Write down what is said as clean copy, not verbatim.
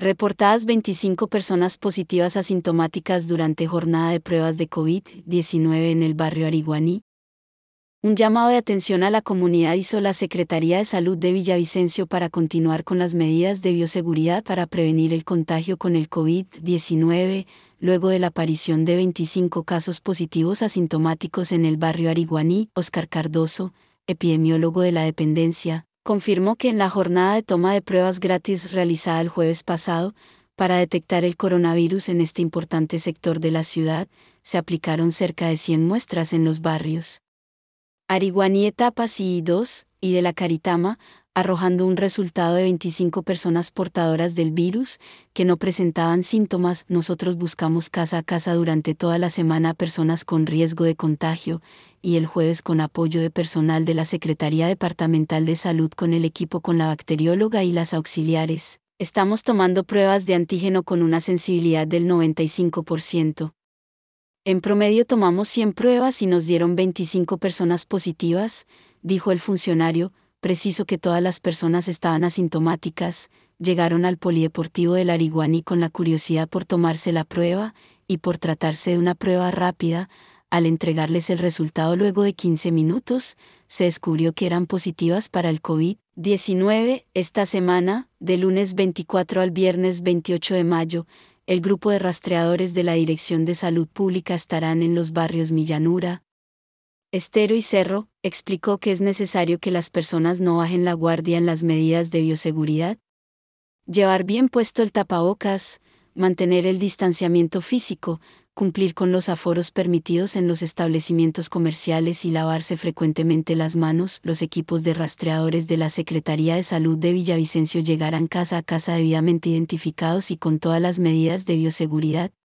Reportadas 25 personas positivas asintomáticas durante jornada de pruebas de COVID-19 en el barrio Ariguaní. Un llamado de atención a la comunidad hizo la Secretaría de Salud de Villavicencio para continuar con las medidas de bioseguridad para prevenir el contagio con el COVID-19, luego de la aparición de 25 casos positivos asintomáticos en el barrio Ariguaní. Oscar Cardoso, epidemiólogo de la dependencia, confirmó que en la jornada de toma de pruebas gratis realizada el jueves pasado, para detectar el coronavirus en este importante sector de la ciudad, se aplicaron cerca de 100 muestras en los barrios Ariguaní etapas I y II, y de la Caritama, arrojando un resultado de 25 personas portadoras del virus, que no presentaban síntomas. Nosotros buscamos casa a casa durante toda la semana a personas con riesgo de contagio, y el jueves con apoyo de personal de la Secretaría Departamental de Salud con el equipo con la bacterióloga y las auxiliares, estamos tomando pruebas de antígeno con una sensibilidad del 95%. En promedio tomamos 100 pruebas y nos dieron 25 personas positivas, dijo el funcionario. Preciso que todas las personas estaban asintomáticas, llegaron al polideportivo del Ariguaní con la curiosidad por tomarse la prueba, y por tratarse de una prueba rápida, al entregarles el resultado luego de 15 minutos, se descubrió que eran positivas para el COVID-19. Esta semana, de lunes 24 al viernes 28 de mayo, el grupo de rastreadores de la Dirección de Salud Pública estarán en los barrios Millanura, Estero y Cerro. Explicó que es necesario que las personas no bajen la guardia en las medidas de bioseguridad. Llevar bien puesto el tapabocas, mantener el distanciamiento físico, cumplir con los aforos permitidos en los establecimientos comerciales y lavarse frecuentemente las manos. Los equipos de rastreadores de la Secretaría de Salud de Villavicencio llegarán casa a casa debidamente identificados y con todas las medidas de bioseguridad.